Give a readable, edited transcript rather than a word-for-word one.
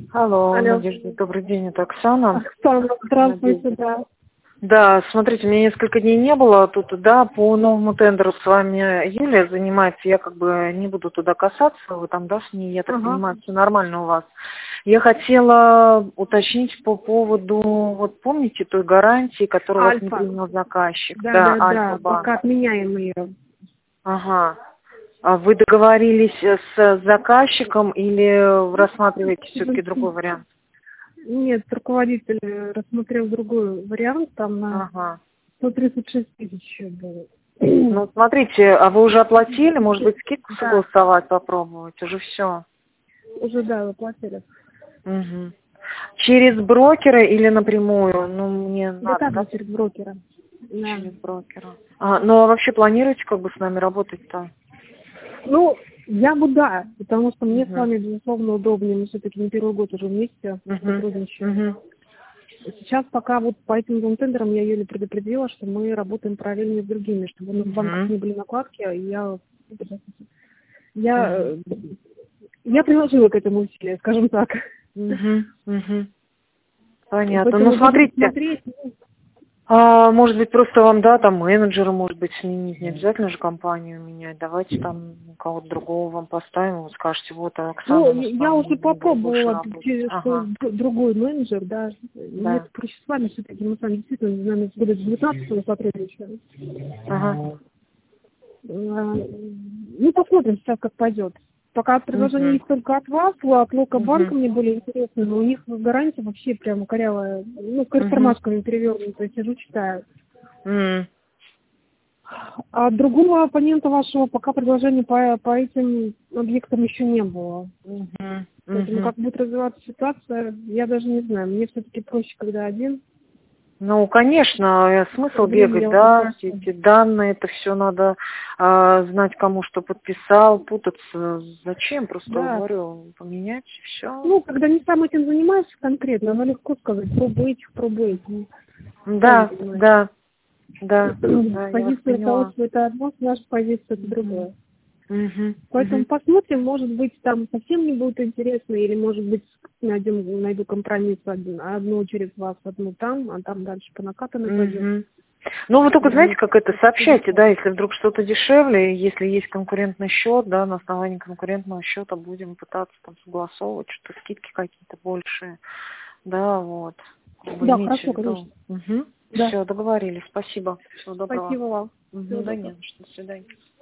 Алло, Алло. Надежда, добрый день, это Оксана. Оксана, здравствуйте, Надежда. да. Да, смотрите, меня несколько дней не было тут, да, по новому тендеру с вами Юлия занимается, я как бы не буду туда касаться, вы там, да, с ней, я так Ага. понимаю, все нормально у вас. Я хотела уточнить по поводу, вот помните той гарантии, которую у вас не Альфа. принял заказчик, Да, да, да, да. Альфа-банк. Пока отменяем ее. Ага. А вы договорились с заказчиком или рассматриваете все-таки другой вариант? Нет, руководитель рассмотрел другой вариант, там на Ага. 136 тысяч было. Ну, смотрите, а вы уже оплатили? Может быть, скидку Да, согласовать, попробовать? Уже все. уже да, заплатили. Угу. Через брокера или напрямую? Ну, мне Да надо, так да, же через брокера. Да. через брокера. Ну, а вообще планируете как бы с нами работать-то? Ну, я бы да, потому что мне с Угу. вами, безусловно, удобнее. Мы все-таки не первый год уже вместе Угу. сотрудничаем. Угу. Сейчас пока вот по этим двум тендерам я Юле предупредила, что мы работаем параллельно с другими, чтобы у нас в банках Угу. не были накладки. Я, э, я приложила к этому усилия, скажем так. Угу. Угу. Понятно. Ну, Поэтому будем смотрите, смотреть. может быть, просто вам, да, там менеджера, может быть, сменить, не обязательно же компанию менять. Давайте там кого-то другого вам поставим, вы скажете, вот, Оксана, Ну, мы с я вами уже не будем больше попробовала, работать. что Ага, другой менеджер, да. Мне да. проще с вами все-таки, мы с вами действительно, наверное, с года 19 сотрудничаем. Ага. Ну, посмотрим сейчас, как пойдет. Пока предложение Угу. есть только от вас, от Лока-банка Угу. мне более интересно, но у них гарантия вообще прямо корявая, ну, Угу. кармашками перевернутая, сижу, читаю. М. А от другого оппонента вашего пока предложений по этим объектам еще не было. Мгм. Поэтому Мгм. как будет развиваться ситуация, я даже не знаю. Мне все-таки проще, когда один. Ну, конечно, смысл Время бегать, я уже да, все трачу. эти данные, это все надо знать, кому что подписал, путаться. Зачем? Просто Да. говорю, поменять и все. Ну, когда не сам этим занимаешься конкретно, оно легко сказать, пробуй этих, пробуй этих. Сами Да, понимаете. да, да, я вас Позиция поняла. руководства это одно, наша позиция это Мгм. другое. Мгм. Поэтому Мгм. посмотрим, может быть, там совсем не будет интересно, или может быть найду компромисс одну через вас, одну там, а там дальше по накатанной пойдет. Мгм. Ну, вы только знаете, Ну, как это, сообщайте, да, если вдруг что-то дешевле, если есть конкурентный счет, да, на основании конкурентного счета будем пытаться там согласовывать, что скидки какие-то большие, да, вот. Вы Да, имейте в хорошо, виду. конечно. Угу. Да. Все, договорились. Спасибо. Всего доброго. Спасибо вам. Всего Угу, да доброго. не за что. До свидания.